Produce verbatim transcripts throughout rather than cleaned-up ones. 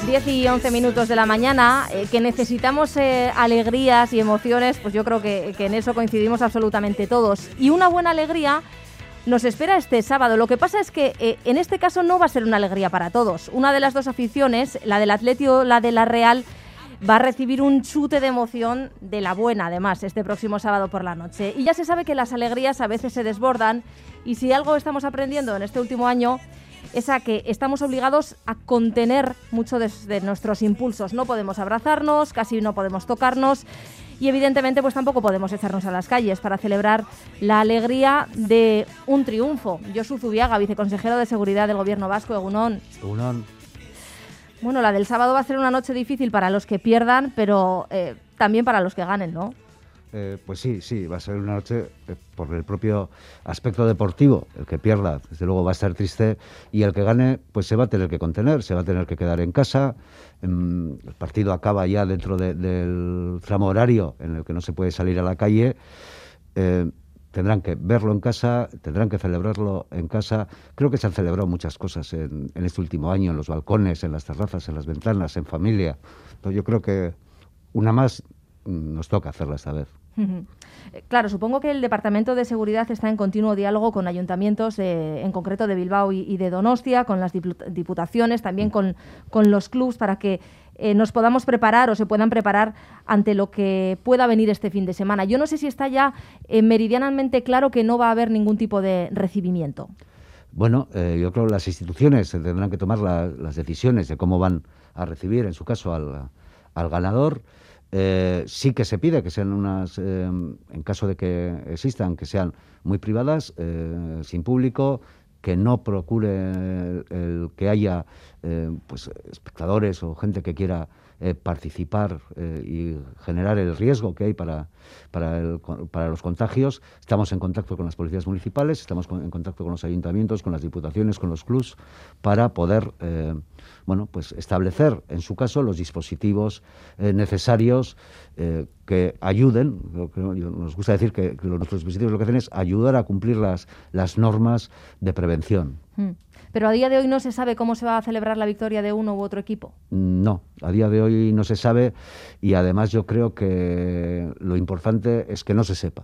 diez y once minutos de la mañana, eh, que necesitamos eh, alegrías y emociones, pues yo creo que, que en eso coincidimos absolutamente todos. Y una buena alegría nos espera este sábado. Lo que pasa es que eh, en este caso no va a ser una alegría para todos. Una de las dos aficiones, la del Atleti o la de la Real, va a recibir un chute de emoción de la buena, además, este próximo sábado por la noche. Y ya se sabe que las alegrías a veces se desbordan, y si algo estamos aprendiendo en este último año es a que estamos obligados a contener mucho de, de nuestros impulsos. No podemos abrazarnos, casi no podemos tocarnos, y evidentemente pues tampoco podemos echarnos a las calles para celebrar la alegría de un triunfo. Josu Zubiaga, viceconsejero de Seguridad del Gobierno Vasco. Egunon. Egunon. Bueno, la del sábado va a ser una noche difícil para los que pierdan, pero eh, también para los que ganen, ¿no? Eh, pues sí, sí, va a ser una noche eh, por el propio aspecto deportivo. El que pierda, desde luego, va a estar triste, y el que gane, pues se va a tener que contener, se va a tener que quedar en casa. Mm, el partido acaba ya dentro de, del tramo horario en el que no se puede salir a la calle. Eh, tendrán que verlo en casa, tendrán que celebrarlo en casa. Creo que se han celebrado muchas cosas en, en este último año, en los balcones, en las terrazas, en las ventanas, en familia. Entonces yo creo que una más nos toca hacerla esta vez. Uh-huh. Claro, supongo que el Departamento de Seguridad está en continuo diálogo con ayuntamientos, eh, en concreto de Bilbao y, y de Donostia, con las diputaciones, también con, con los clubs, para que eh, nos podamos preparar o se puedan preparar ante lo que pueda venir este fin de semana. Yo no sé si está ya eh, meridianamente claro que no va a haber ningún tipo de recibimiento. Bueno, eh, yo creo que las instituciones tendrán que tomar la, las decisiones de cómo van a recibir, en su caso, al, al ganador. Eh, sí que se pide que sean unas, eh, en caso de que existan, que sean muy privadas, eh, sin público, que no procure el, el que haya eh, pues espectadores o gente que quiera eh, participar eh, y generar el riesgo que hay para, para, el, para los contagios. Estamos en contacto con las policías municipales, estamos con, en contacto con los ayuntamientos, con las diputaciones, con los clubs, para poder eh, bueno, pues establecer, en su caso, los dispositivos eh, necesarios eh, que ayuden. Lo que nos gusta decir que, que nuestros dispositivos lo que hacen es ayudar a cumplir las, las normas de prevención. Mm. Pero a día de hoy no se sabe cómo se va a celebrar la victoria de uno u otro equipo. No, a día de hoy no se sabe, y además yo creo que lo importante es que no se sepa.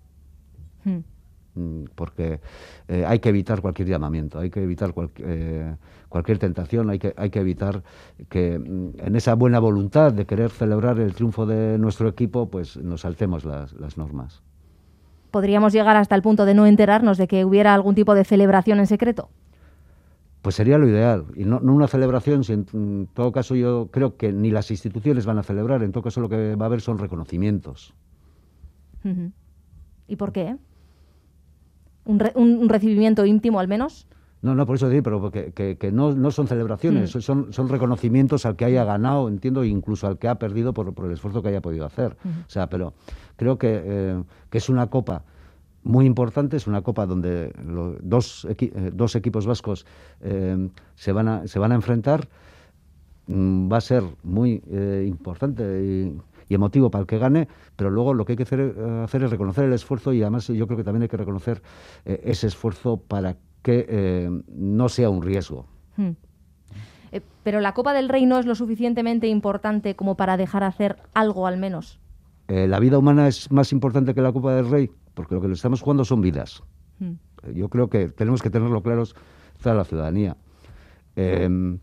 Mm. Porque eh, hay que evitar cualquier llamamiento, hay que evitar cual, eh, cualquier tentación, hay que, hay que evitar que mm, en esa buena voluntad de querer celebrar el triunfo de nuestro equipo, pues nos saltemos las, las normas. ¿Podríamos llegar hasta el punto de no enterarnos de que hubiera algún tipo de celebración en secreto? Pues sería lo ideal, y no, no una celebración, si en, en todo caso yo creo que ni las instituciones van a celebrar, en todo caso lo que va a haber son reconocimientos. Uh-huh. ¿Y por qué? ¿Un, re, un, un recibimiento íntimo al menos? No, no, por eso decir, pero que, que, que no, no son celebraciones, mm. son, son reconocimientos al que haya ganado, entiendo, incluso al que ha perdido por, por el esfuerzo que haya podido hacer. Uh-huh. O sea, pero creo que, eh, que es una copa muy importante, es una copa donde los dos, equi eh, dos equipos vascos eh, se, van a, se van a enfrentar. Mm, va a ser muy eh, importante y, y emotivo para el que gane, pero luego lo que hay que hacer, hacer es reconocer el esfuerzo, y además yo creo que también hay que reconocer eh, ese esfuerzo para que eh, no sea un riesgo. Hmm. Eh, pero la Copa del Rey no es lo suficientemente importante como para dejar hacer algo al menos. Eh, la vida humana es más importante que la Copa del Rey, porque lo que le estamos jugando son vidas. Hmm. Eh, yo creo que tenemos que tenerlo claros toda la ciudadanía. Eh,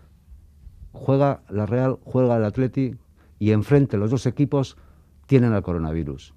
juega la Real, juega el Atleti, y enfrente los dos equipos tienen al coronavirus.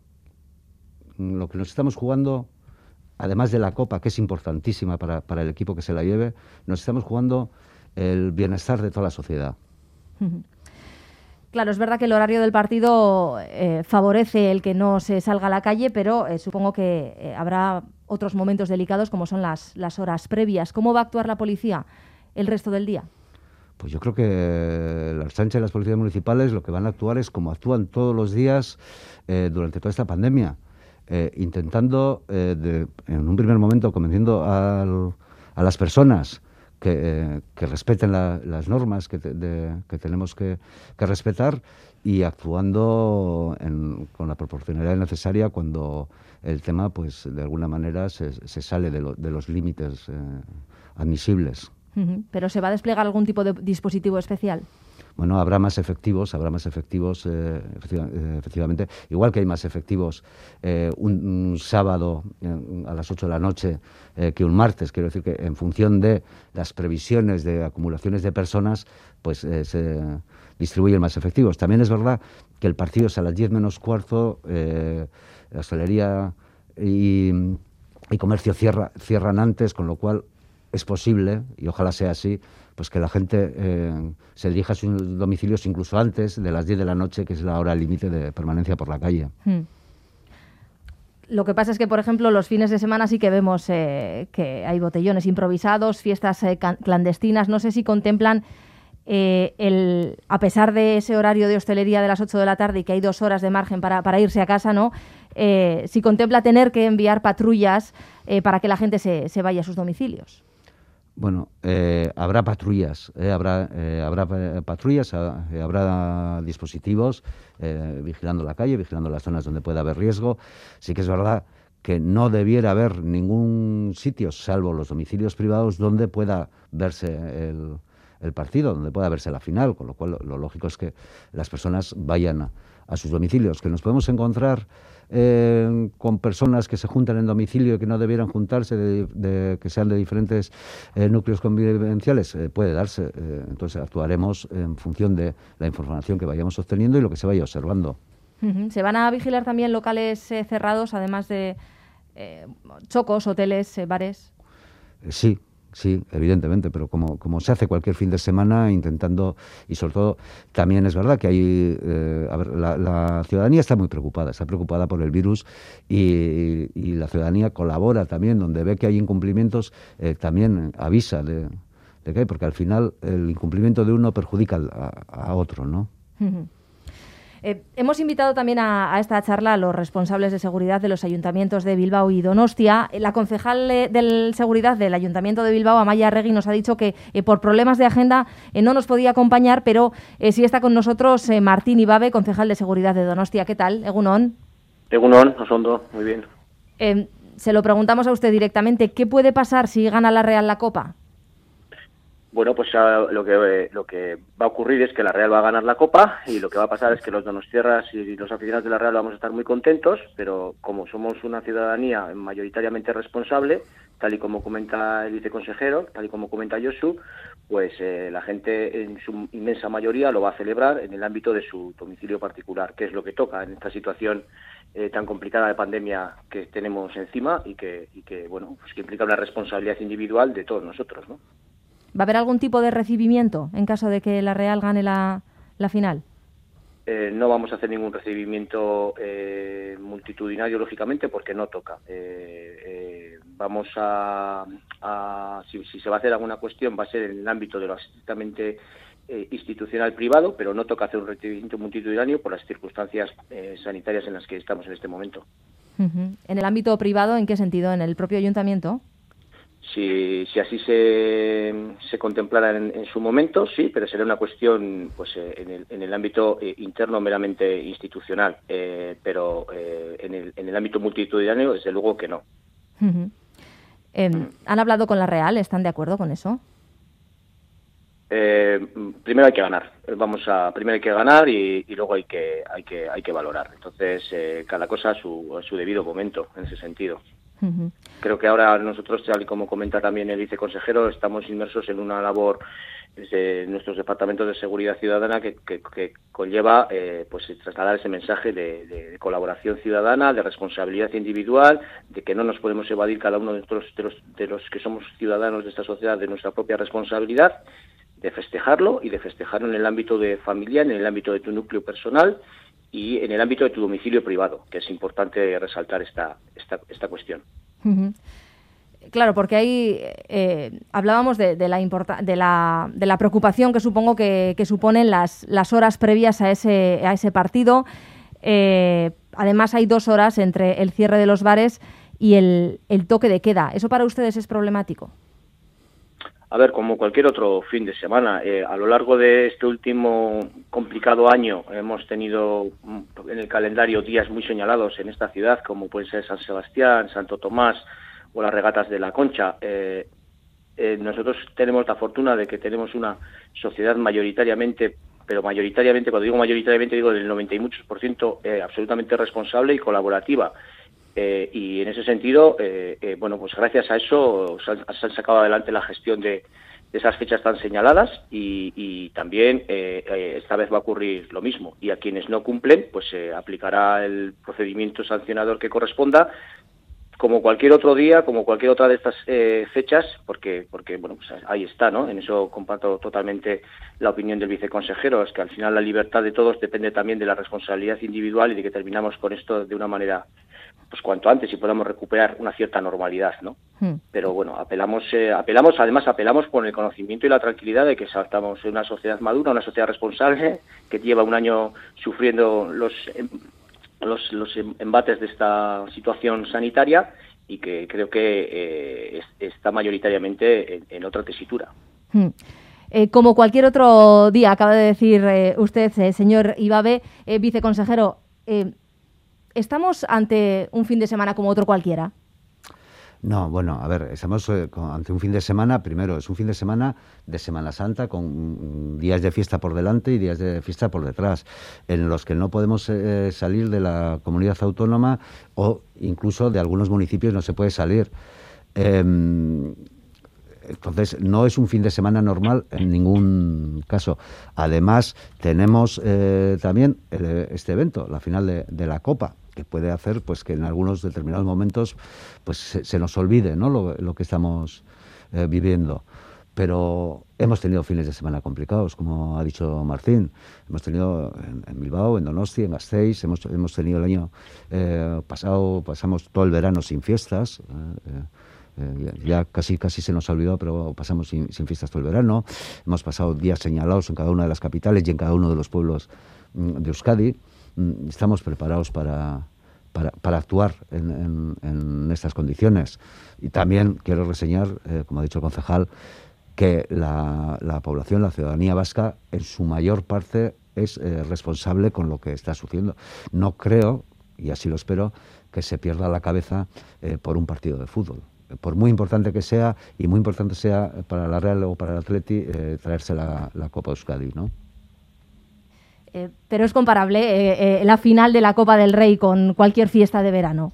Lo que nos estamos jugando, además de la Copa, que es importantísima para, para el equipo que se la lleve, nos estamos jugando el bienestar de toda la sociedad. Claro, es verdad que el horario del partido eh, favorece el que no se salga a la calle, pero eh, supongo que eh, habrá otros momentos delicados como son las, las horas previas. ¿Cómo va a actuar la policía el resto del día? Pues yo creo que la Ertzaintza y las policías municipales lo que van a actuar es como actúan todos los días eh, durante toda esta pandemia. Eh, intentando, eh, de, en un primer momento, convenciendo al, a las personas que, eh, que respeten la, las normas que, te, de, que tenemos que, que respetar, y actuando en, con la proporcionalidad necesaria cuando el tema, pues de alguna manera, se, se sale de, lo, de los límites eh, admisibles. Uh-huh. ¿Pero se va a desplegar algún tipo de dispositivo especial? bueno, habrá más efectivos, habrá más efectivos, eh, efectiva, eh, efectivamente, igual que hay más efectivos eh, un, un sábado eh, a las ocho de la noche eh, que un martes. Quiero decir que en función de las previsiones de acumulaciones de personas, pues eh, se distribuyen más efectivos. También es verdad que el partido es a las diez menos cuarto, eh, la hostelería y, y comercio cierra, cierran antes, con lo cual es posible, y ojalá sea así, pues que la gente eh, se dirija a sus domicilios incluso antes de las diez de la noche, que es la hora límite de permanencia por la calle. Hmm. Lo que pasa es que, por ejemplo, los fines de semana sí que vemos eh, que hay botellones improvisados, fiestas eh, clandestinas. No sé si contemplan, eh, el, a pesar de ese horario de hostelería de las ocho de la tarde y que hay dos horas de margen para, para irse a casa, ¿no? Eh, si contempla tener que enviar patrullas eh, para que la gente se, se vaya a sus domicilios. Bueno, eh, habrá patrullas, eh, habrá, eh, habrá patrullas, eh, habrá dispositivos eh, vigilando la calle, vigilando las zonas donde pueda haber riesgo. Sí que es verdad que no debiera haber ningún sitio, salvo los domicilios privados, donde pueda verse el, el partido, donde pueda verse la final, con lo cual lo, lo lógico es que las personas vayan a, a sus domicilios. Que nos podemos encontrar Eh, con personas que se juntan en domicilio y que no debieran juntarse, de, de, que sean de diferentes eh, núcleos convivenciales, eh, puede darse. Eh, entonces actuaremos en función de la información que vayamos obteniendo y lo que se vaya observando. Uh-huh. ¿Se van a vigilar también locales eh, cerrados, además de eh, chocos, hoteles, eh, bares? Eh, sí. Sí, evidentemente, pero como, como se hace cualquier fin de semana, intentando, y sobre todo también es verdad que hay, eh, a ver, la, la ciudadanía está muy preocupada, está preocupada por el virus y, y la ciudadanía colabora también, donde ve que hay incumplimientos, eh, también avisa de, de que hay, porque al final el incumplimiento de uno perjudica a, a otro, ¿no? Uh-huh. Eh, hemos invitado también a, a esta charla a los responsables de seguridad de los ayuntamientos de Bilbao y Donostia. La concejal eh, de seguridad del Ayuntamiento de Bilbao, Amaia Arregui, nos ha dicho que eh, por problemas de agenda eh, no nos podía acompañar, pero eh, sí está con nosotros eh, Martín Ibabe, concejal de seguridad de Donostia. ¿Qué tal, Egunon? Egunon, Osondo, muy bien. Eh, se lo preguntamos a usted directamente. ¿Qué puede pasar si gana la Real la Copa? Bueno, pues uh, lo que eh, lo que va a ocurrir es que la Real va a ganar la Copa y lo que va a pasar es que los donostiarras y los aficionados de la Real vamos a estar muy contentos, pero como somos una ciudadanía mayoritariamente responsable, tal y como comenta el viceconsejero, tal y como comenta Josu, pues eh, la gente en su inmensa mayoría lo va a celebrar en el ámbito de su domicilio particular, que es lo que toca en esta situación eh, tan complicada de pandemia que tenemos encima y que, y que bueno, pues que implica una responsabilidad individual de todos nosotros, ¿no? ¿Va a haber algún tipo de recibimiento en caso de que la Real gane la, la final? Eh, no vamos a hacer ningún recibimiento eh, multitudinario, lógicamente, porque no toca. Eh, eh, vamos a, a si, si se va a hacer alguna cuestión, va a ser en el ámbito de lo estrictamente eh, institucional privado, pero no toca hacer un recibimiento multitudinario por las circunstancias eh, sanitarias en las que estamos en este momento. Uh-huh. ¿En el ámbito privado, en qué sentido? ¿En el propio ayuntamiento? Si, si así se, se contemplara en, en su momento, sí, pero será una cuestión pues eh, en, el, en el ámbito eh, interno meramente institucional, eh, pero eh, en, el, en el ámbito multitudinario, desde luego que no. Uh-huh. eh, ¿Han hablado con la Real? ¿Están de acuerdo con eso? Eh, primero hay que ganar. Vamos a primero hay que ganar y, y luego hay que hay que hay que valorar. Entonces eh, cada cosa a su, a su debido momento en ese sentido. Uh-huh. Creo que ahora nosotros, tal y como comenta también el viceconsejero, estamos inmersos en una labor desde nuestros departamentos de seguridad ciudadana que, que, que conlleva eh, pues trasladar ese mensaje de, de, de colaboración ciudadana, de responsabilidad individual, de que no nos podemos evadir cada uno de, nosotros, de, los, de los que somos ciudadanos de esta sociedad de nuestra propia responsabilidad, de festejarlo y de festejarlo en el ámbito de familia, en el ámbito de tu núcleo personal y en el ámbito de tu domicilio privado, que es importante resaltar esta esta, esta cuestión. Uh-huh. Claro, porque ahí eh, hablábamos de, de, la importa- de, la, de la preocupación que supongo que, que suponen las, las horas previas a ese, a ese partido. Eh, además, hay dos horas entre el cierre de los bares y el, el toque de queda. ¿Eso para ustedes es problemático? A ver, como cualquier otro fin de semana, eh, a lo largo de este último complicado año hemos tenido en el calendario días muy señalados en esta ciudad, como puede ser San Sebastián, Santo Tomás o las regatas de la Concha. Eh, eh, nosotros tenemos la fortuna de que tenemos una sociedad mayoritariamente pero mayoritariamente, cuando digo mayoritariamente, digo del noventa y muchos por ciento eh, absolutamente responsable y colaborativa. Eh, y en ese sentido, eh, eh, bueno, pues gracias a eso se han, se han sacado adelante la gestión de, de esas fechas tan señaladas y, y también eh, eh, esta vez va a ocurrir lo mismo. Y a quienes no cumplen, pues se eh, aplicará el procedimiento sancionador que corresponda, como cualquier otro día, como cualquier otra de estas eh, fechas, porque, porque bueno, pues ahí está, ¿no? En eso comparto totalmente la opinión del viceconsejero, es que al final la libertad de todos depende también de la responsabilidad individual y de que terminamos con esto de una manera, pues cuanto antes y podamos recuperar una cierta normalidad, ¿no? Hmm. Pero bueno, apelamos, eh, apelamos, además apelamos por el conocimiento y la tranquilidad de que estamos en una sociedad madura, una sociedad responsable, que lleva un año sufriendo los Los, los embates de esta situación sanitaria y que creo que eh, es, está mayoritariamente en, en otra tesitura. Hmm. Eh, como cualquier otro día, acaba de decir eh, usted, eh, señor Ibabe, eh, viceconsejero, eh, ¿estamos ante un fin de semana como otro cualquiera? No, bueno, a ver, estamos eh, ante un fin de semana, primero, es un fin de semana de Semana Santa con días de fiesta por delante y días de fiesta por detrás, en los que no podemos eh, salir de la comunidad autónoma o incluso de algunos municipios no se puede salir. Eh, entonces, no es un fin de semana normal en ningún caso. Además, tenemos eh, también el, este evento, la final de, de la Copa, que puede hacer pues que en algunos determinados momentos pues se, se nos olvide, ¿no? lo, lo que estamos eh, viviendo. Pero hemos tenido fines de semana complicados, como ha dicho Martín. Hemos tenido en, en Bilbao, en Donosti, en Gasteiz, hemos, hemos tenido el año eh, pasado, pasamos todo el verano sin fiestas. Eh, eh, ya casi casi se nos ha olvidado, pero pasamos sin, sin fiestas todo el verano. Hemos pasado días señalados en cada una de las capitales y en cada uno de los pueblos mm, de Euskadi. Estamos preparados para, para, para actuar en, en, en estas condiciones. Y también quiero reseñar, eh, como ha dicho el concejal, que la, la población, la ciudadanía vasca, en su mayor parte es eh, responsable con lo que está sucediendo. No creo, y así lo espero, que se pierda la cabeza eh, por un partido de fútbol. Por muy importante que sea, y muy importante sea para la Real o para el Atleti, eh, traerse la, la Copa Euskadi, ¿no? Eh, pero es comparable eh, eh, la final de la Copa del Rey con cualquier fiesta de verano.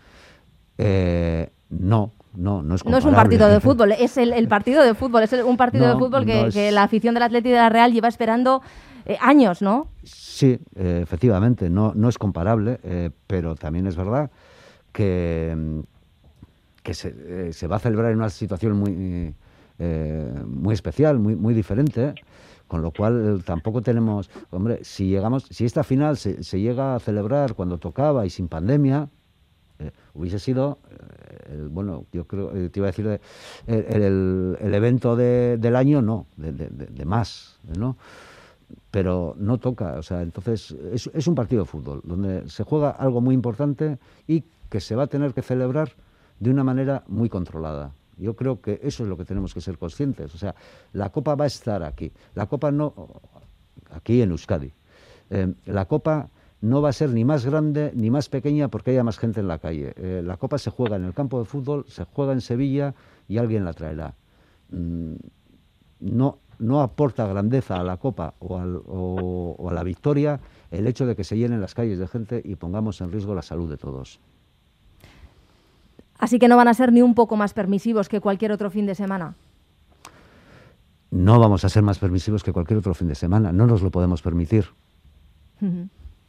Eh, no, no, no es comparable. No es un partido de fútbol, es el, el partido de fútbol, es el, un partido no, de fútbol que, no es... que la afición del Atleti de la Real lleva esperando eh, años, ¿no? Sí, eh, efectivamente, no, no es comparable, eh, pero también es verdad que, que se, eh, se va a celebrar en una situación muy, eh, muy especial, muy, muy diferente. Con lo cual tampoco tenemos, hombre, si llegamos, si esta final se, se llega a celebrar cuando tocaba y sin pandemia, eh, hubiese sido, eh, el, bueno, yo creo, eh, te iba a decir, eh, el, el, el evento de, del año, no, de, de, de más, ¿no? Pero no toca, o sea, entonces es, es un partido de fútbol donde se juega algo muy importante y que se va a tener que celebrar de una manera muy controlada. Yo creo que eso es lo que tenemos que ser conscientes. O sea, la Copa va a estar aquí. La Copa no... Aquí en Euskadi. Eh, la Copa no va a ser ni más grande ni más pequeña porque haya más gente en la calle. Eh, la Copa se juega en el campo de fútbol, se juega en Sevilla y alguien la traerá. Mm, no, no aporta grandeza a la Copa o, al, o, o a la victoria el hecho de que se llenen las calles de gente y pongamos en riesgo la salud de todos. Así que no van a ser ni un poco más permisivos que cualquier otro fin de semana. No vamos a ser más permisivos que cualquier otro fin de semana. No nos lo podemos permitir. Uh-huh.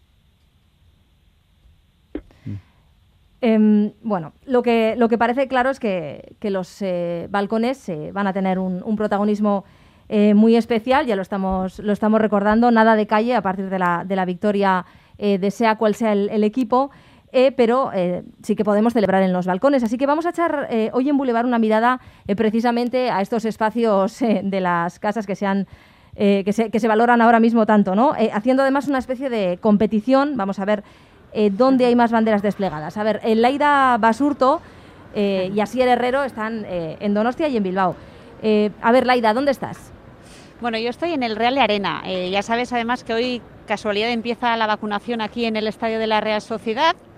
Mm. Eh, bueno, lo que, lo que parece claro es que, que los eh, balcones eh, van a tener un, un protagonismo eh, muy especial. Ya lo estamos, lo estamos recordando. Nada de calle a partir de la, de la victoria eh, de sea cual sea el, el equipo. Eh, pero eh, sí que podemos celebrar en los balcones. Así que vamos a echar eh, hoy en Boulevard una mirada eh, precisamente a estos espacios eh, de las casas que se, han, eh, que, se, que se valoran ahora mismo tanto, ¿no? Eh, haciendo además una especie de competición. Vamos a ver eh, dónde hay más banderas desplegadas. A ver, el Laida Basurto eh, y Asier Herrero están eh, en Donostia y en Bilbao. Eh, a ver, Laida, ¿dónde estás? Bueno, yo estoy en el Real de Arena. Eh, ya sabes además que hoy, casualidad, empieza la vacunación aquí en el Estadio de la Real Sociedad.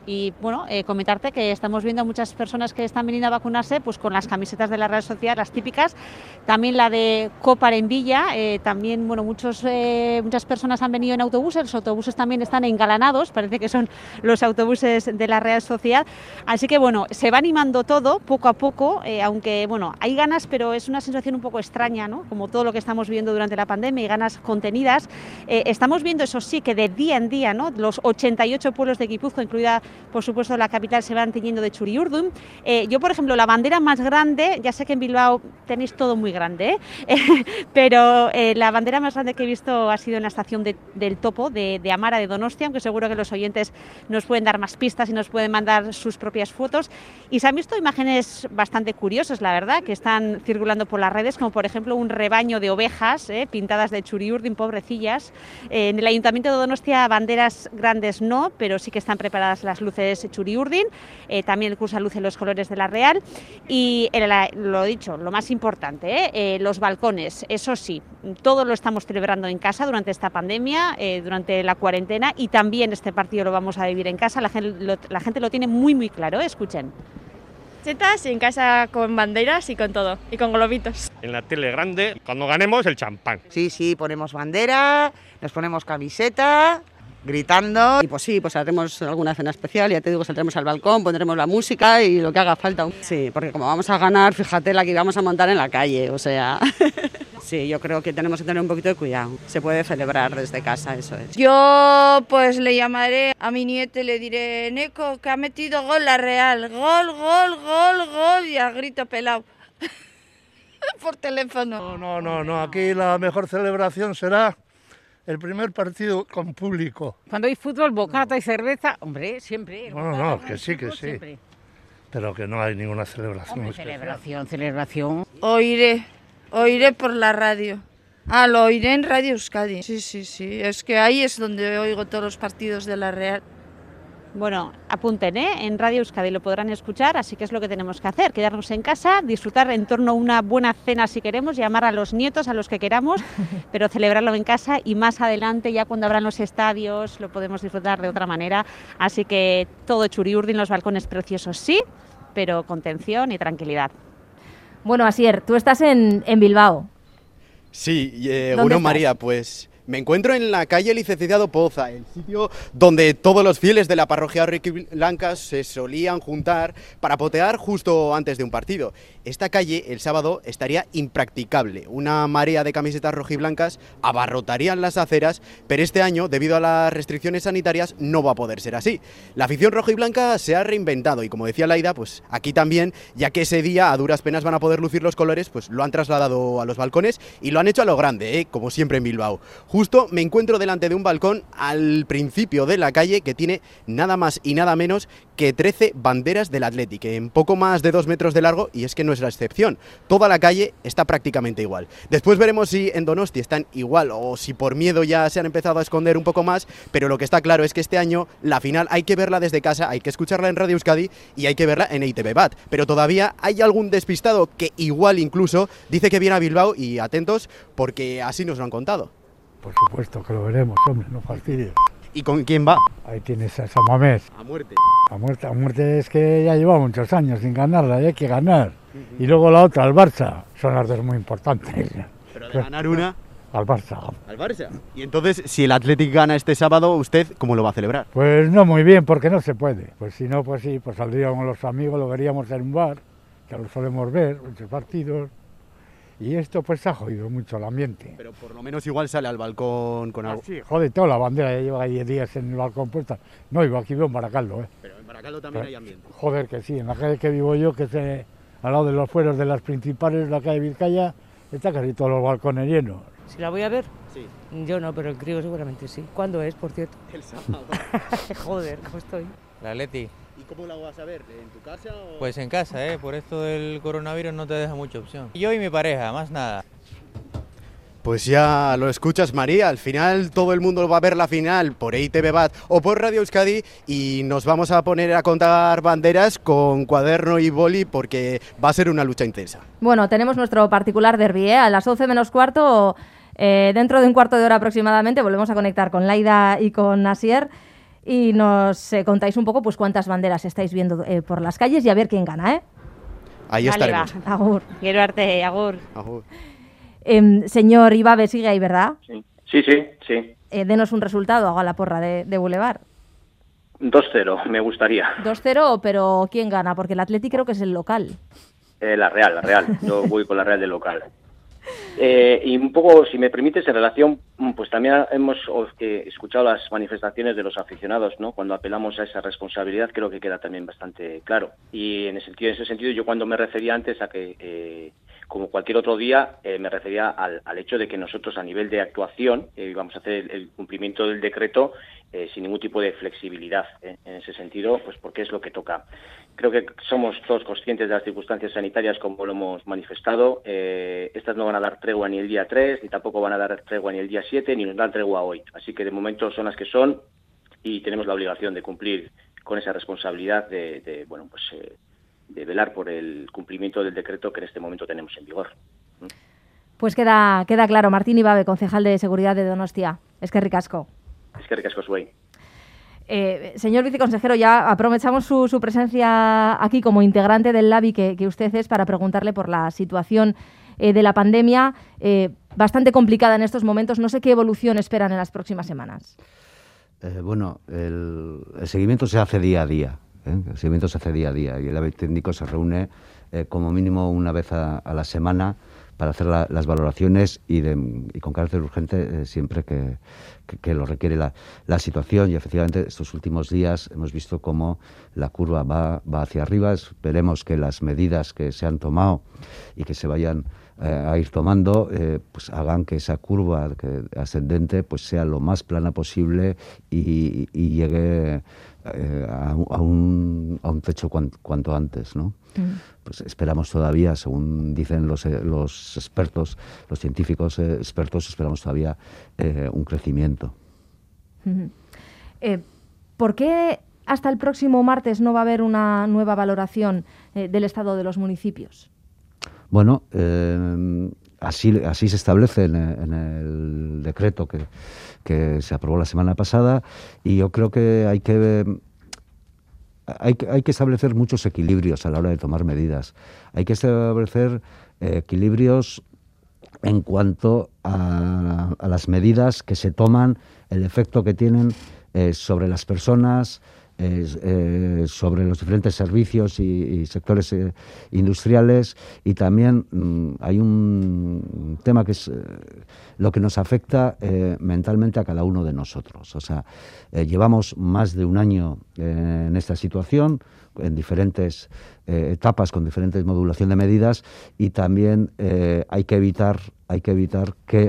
Y bueno, eh, comentarte que estamos viendo a muchas personas que están viniendo a vacunarse pues con las camisetas de la Real Sociedad, las típicas, también la de Copar en Villa, eh, también bueno, muchos, eh, muchas personas han venido en autobuses, los autobuses también están engalanados, parece que son los autobuses de la Real Sociedad, así que bueno, se va animando todo poco a poco, eh, aunque bueno, hay ganas, pero es una sensación un poco extraña, ¿no? Como todo lo que estamos viendo durante la pandemia y ganas contenidas. Eh, estamos viendo, eso sí, que de día en día, ¿no? Los ochenta y ocho pueblos de Guipúzcoa, incluida por supuesto la capital, se van tiñendo de Churiurdun. Eh, yo, por ejemplo, la bandera más grande, ya sé que en Bilbao tenéis todo muy grande, ¿eh? pero eh, la bandera más grande que he visto ha sido en la estación de, del Topo, de, de Amara, de Donostia, aunque seguro que los oyentes nos pueden dar más pistas y nos pueden mandar sus propias fotos. Y se han visto imágenes bastante curiosas, la verdad, que están circulando por las redes, como por ejemplo un rebaño de ovejas ¿eh? pintadas de Churiurdin, pobrecillas. Eh, en el Ayuntamiento de Donostia banderas grandes no, pero sí que están preparadas las luces Churiurdin, eh, también el curso luce los colores de la Real y el, lo dicho, lo más importante, ¿eh? Eh, los balcones, eso sí, todo lo estamos celebrando en casa durante esta pandemia, eh, durante la cuarentena, y también este partido lo vamos a vivir en casa, la gente lo, la gente lo tiene muy muy claro, ¿eh? Escuchen. Setas en casa con banderas y con todo, y con globitos. En la tele grande, cuando ganemos, el champán. Sí, sí, ponemos bandera, nos ponemos camiseta, gritando. Y pues sí, pues haremos alguna cena especial, ya te digo, saldremos al balcón, pondremos la música y lo que haga falta. Sí, porque como vamos a ganar, fíjate la que vamos a montar en la calle, o sea... Sí, yo creo que tenemos que tener un poquito de cuidado. Se puede celebrar desde casa, eso es. Yo pues le llamaré a mi nieto y le diré, Neco, que ha metido gol la Real. Gol, gol, gol, gol, y a grito pelado. Por teléfono. No, no, no, no, aquí la mejor celebración será el primer partido con público. Cuando hay fútbol, bocata y cerveza, hombre, siempre. No, no, no, que sí, que sí. Siempre. Pero que no hay ninguna celebración. Hombre, celebración, celebración. Oiré. Oiré por la radio. Ah, lo oiré en Radio Euskadi. Sí, sí, sí. Es que ahí es donde oigo todos los partidos de la Real. Bueno, apunten, ¿eh? En Radio Euskadi lo podrán escuchar, así que es lo que tenemos que hacer, quedarnos en casa, disfrutar en torno a una buena cena si queremos, llamar a los nietos, a los que queramos, pero celebrarlo en casa y más adelante, ya cuando abran los estadios, lo podemos disfrutar de otra manera. Así que todo Churiurdin, los balcones preciosos sí, pero contención y tranquilidad. Bueno, Asier, tú estás en, en Bilbao. Sí, eh, bueno, María, pues me encuentro en la calle Licenciado Poza, el sitio donde todos los fieles de la parroquia rojiblancas se solían juntar para potear justo antes de un partido. Esta calle, el sábado, estaría impracticable. Una marea de camisetas rojiblancas abarrotarían las aceras, pero este año, debido a las restricciones sanitarias, no va a poder ser así. La afición rojiblanca se ha reinventado y, como decía Laida, pues aquí también, ya que ese día a duras penas van a poder lucir los colores, pues lo han trasladado a los balcones y lo han hecho a lo grande, ¿eh? Como siempre en Bilbao. Justo me encuentro delante de un balcón al principio de la calle que tiene nada más y nada menos que trece banderas del Athletic, en poco más de dos metros de largo, y es que no es la excepción. Toda la calle está prácticamente igual. Después veremos si en Donosti están igual o si por miedo ya se han empezado a esconder un poco más, pero lo que está claro es que este año la final hay que verla desde casa, hay que escucharla en Radio Euskadi y hay que verla en E I Te Be Bat. Pero todavía hay algún despistado que igual incluso dice que viene a Bilbao, y atentos porque así nos lo han contado. Por supuesto que lo veremos, hombre, no fastidies. ¿Y con quién va? Ahí tienes a Samamés. A muerte. A muerte, a muerte es que ya lleva muchos años sin ganarla y hay que ganar. Uh-huh. Y luego la otra, al Barça. Son las dos muy importantes. Pero de ganar una... Al Barça. Al Barça. Y entonces, si el Athletic gana este sábado, ¿usted cómo lo va a celebrar? Pues no muy bien, porque no se puede. Pues si no, pues sí, pues saldríamos los amigos, lo veríamos en un bar, que lo solemos ver, muchos partidos. Y esto pues ha jodido mucho el ambiente. Pero por lo menos igual sale al balcón con algo. Ah, sí, jode toda la bandera, ya lleva diez días en el balcón puesta. No, iba aquí veo en Baracaldo, ¿eh? Pero en Baracaldo también Pero, hay ambiente. Joder que sí, en la calle que vivo yo, que es eh, al lado de los fueros de las principales, la calle Vizcaya, está casi todos los balcones llenos. ¿Si la voy a ver? Sí. Yo no, pero el crío seguramente sí. ¿Cuándo es, por cierto? El sábado. Joder, ¿cómo estoy? La Atleti. ¿Y cómo la vas a ver? ¿En tu casa o...? Pues en casa, ¿eh? Por esto del coronavirus no te deja mucha opción. Yo y mi pareja, más nada. Pues ya lo escuchas, María, al final todo el mundo va a ver la final por E I Te Be Bat o por Radio Euskadi y nos vamos a poner a contar banderas con cuaderno y boli porque va a ser una lucha intensa. Bueno, tenemos nuestro particular derbi, ¿eh? A las once menos cuarto, eh, dentro de un cuarto de hora aproximadamente, volvemos a conectar con Laida y con Asier. y nos eh, contáis un poco pues cuántas banderas estáis viendo eh, por las calles y a ver quién gana, ¿eh? Ahí Vale, estaremos. va. Agur. Quiero verte, agur. Agur. Eh, señor Ibabe, sigue ahí, ¿verdad? Sí, sí, sí. sí. Eh, denos un resultado, haga la porra de, de Boulevard. dos cero, me gustaría. dos cero, pero ¿quién gana? Porque el Atleti creo que es el local. Eh, la Real, la Real. Yo voy con la Real del local. Eh, y un poco, si me permites, en relación, pues también hemos eh, escuchado las manifestaciones de los aficionados, ¿no? Cuando apelamos a esa responsabilidad, creo que queda también bastante claro. Y en ese sentido, en ese sentido yo cuando me refería antes a que, eh, como cualquier otro día, eh, me refería al, al hecho de que nosotros a nivel de actuación eh, vamos a hacer el, el cumplimiento del decreto eh, sin ningún tipo de flexibilidad. ¿eh? En ese sentido, pues porque es lo que toca. Creo que somos todos conscientes de las circunstancias sanitarias, como lo hemos manifestado. Eh, estas no van a dar tregua ni el día tres, ni tampoco van a dar tregua ni el día siete, ni nos dan tregua hoy. Así que de momento son las que son y tenemos la obligación de cumplir con esa responsabilidad de, de bueno, pues eh, de velar por el cumplimiento del decreto que en este momento tenemos en vigor. Pues queda, queda claro. Martín Ibabe, concejal de Seguridad de Donostia. Es que ricasco. Es que ricasco soy. Eh, señor viceconsejero, ya aprovechamos su, su presencia aquí como integrante del LABI que, que usted es para preguntarle por la situación eh, de la pandemia, eh, bastante complicada en estos momentos. No sé qué evolución esperan en las próximas semanas. Eh, bueno, el, el seguimiento se hace día a día. ¿eh? El seguimiento se hace día a día y el LABI técnico se reúne eh, como mínimo una vez a, a la semana para hacer la, las valoraciones y, de, y con carácter urgente eh, siempre que, que, que lo requiere la, la situación. Y efectivamente estos últimos días hemos visto cómo la curva va, va hacia arriba. Esperemos que las medidas que se han tomado y que se vayan eh, a ir tomando eh, pues hagan que esa curva que, ascendente pues sea lo más plana posible y, y llegue eh, a, a, un, a un techo cuan, cuanto antes, ¿no? Mm. Pues esperamos todavía, según dicen los, eh, los expertos, los científicos eh, expertos, esperamos todavía eh, un crecimiento. Uh-huh. Eh, ¿Por qué hasta el próximo martes no va a haber una nueva valoración eh, del estado de los municipios? Bueno, eh, así, así se establece en, en el decreto que, que se aprobó la semana pasada y yo creo que hay que... Hay que, hay que establecer muchos equilibrios a la hora de tomar medidas. Hay que establecer eh, equilibrios en cuanto a, a las medidas que se toman, el efecto que tienen eh, sobre las personas, eh, eh, sobre los diferentes servicios y, y sectores eh, industriales y también mmm, hay un tema que es eh, lo que nos afecta eh, mentalmente a cada uno de nosotros. O sea, eh, llevamos más de un año eh, en esta situación, en diferentes eh, etapas, con diferentes modulación de medidas y también eh, hay que evitar, hay que evitar que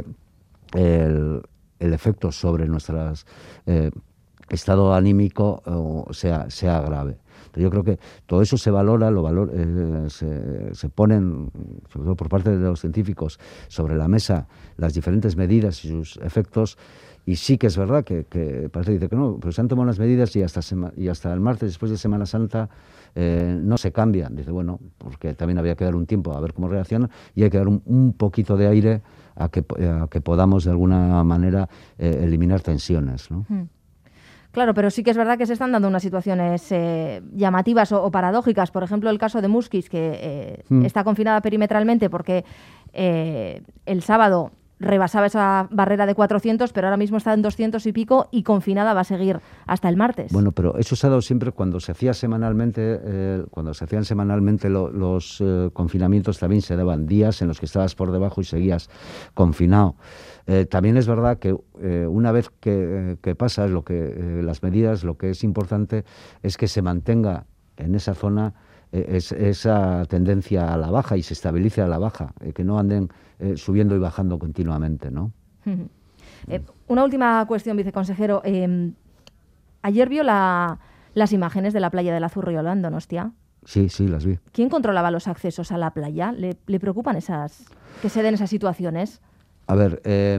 el, el efecto sobre nuestras eh, estado anímico eh, sea, sea grave. Entonces yo creo que todo eso se valora, lo valor, eh, se, se ponen, sobre todo por parte de los científicos, sobre la mesa las diferentes medidas y sus efectos, y sí que es verdad que, que parece que dice que no, pero se han tomado las medidas y hasta, sema, y hasta el martes, después de Semana Santa, eh, no se cambian. Dice, bueno, porque también había que dar un tiempo a ver cómo reacciona y hay que dar un, un poquito de aire a que, a que podamos de alguna manera eh, eliminar tensiones, ¿no? Hmm. Claro, pero sí que es verdad que se están dando unas situaciones eh, llamativas o, o paradójicas. Por ejemplo, el caso de Muskiz, que eh, mm. está confinada perimetralmente porque eh, el sábado rebasaba esa barrera de cuatrocientos, pero ahora mismo está en doscientos y pico y confinada va a seguir hasta el martes. Bueno, pero eso se ha dado siempre cuando se hacía semanalmente, eh, cuando se hacían semanalmente lo, los eh, confinamientos, también se daban días en los que estabas por debajo y seguías confinado. Eh, también es verdad que eh, una vez que, eh, que pasas lo que, eh, las medidas, lo que es importante es que se mantenga en esa zona eh, es, esa tendencia a la baja y se estabilice a la baja, eh, que no anden eh, subiendo y bajando continuamente, ¿no? Uh-huh. Eh, una última cuestión, viceconsejero. Eh, ayer vio la, las imágenes de la playa del Azurriola en Donostia. Sí, sí, las vi. ¿Quién controlaba los accesos a la playa? ¿Le, le preocupan esas que se den esas situaciones? A ver, eh,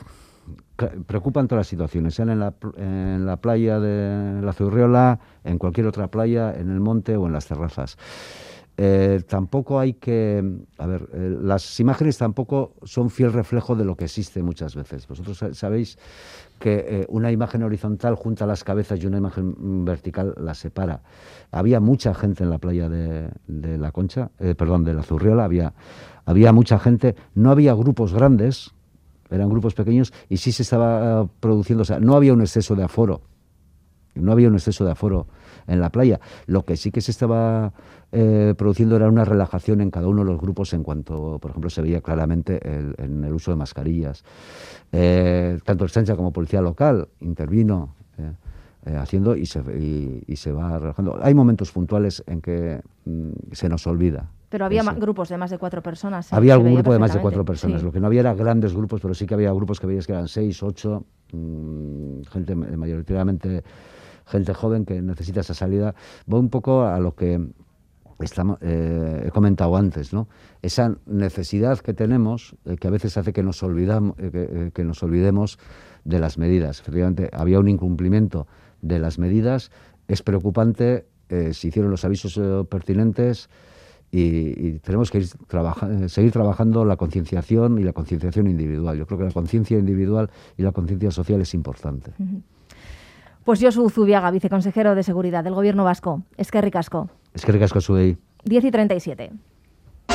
preocupan todas las situaciones, sean en la, en la playa de la Zurriola, en cualquier otra playa, en el monte o en las terrazas. Eh, tampoco hay que... A ver, eh, las imágenes tampoco son fiel reflejo de lo que existe muchas veces. Vosotros sabéis que eh, una imagen horizontal junta las cabezas y una imagen vertical las separa. Había mucha gente en la playa de, de La Concha, eh, perdón, de la Zurriola, había, había mucha gente, no había grupos grandes, eran grupos pequeños, y sí se estaba uh, produciendo, o sea, no había un exceso de aforo, no había un exceso de aforo en la playa. Lo que sí que se estaba eh, produciendo era una relajación en cada uno de los grupos en cuanto, por ejemplo, se veía claramente el, en el uso de mascarillas. Eh, tanto el Sancha como Policía Local intervino eh, eh, haciendo y se, y, y se va relajando. Hay momentos puntuales en que mm, se nos olvida. Pero había eso. grupos de más de cuatro personas. Había algún grupo de más de cuatro personas. Sí. Lo que no había era grandes grupos, pero sí que había grupos que veías que eran seis, ocho, mmm, gente mayoritariamente gente joven que necesita esa salida. Va un poco a lo que estamos, eh, he comentado antes, ¿no? Esa necesidad que tenemos, eh, que a veces hace que nos, olvidamos, eh, que, eh, que nos olvidemos de las medidas. Efectivamente, había un incumplimiento de las medidas, es preocupante, eh, se hicieron los avisos eh, pertinentes y, y tenemos que ir trabaja, seguir trabajando la concienciación y la concienciación individual. Yo creo que la conciencia individual y la conciencia social es importante. Uh-huh. Pues Josu Zubiaga, viceconsejero de Seguridad del Gobierno vasco. Eskerrik asko. Eskerrik asko zuei. diez y treinta y siete.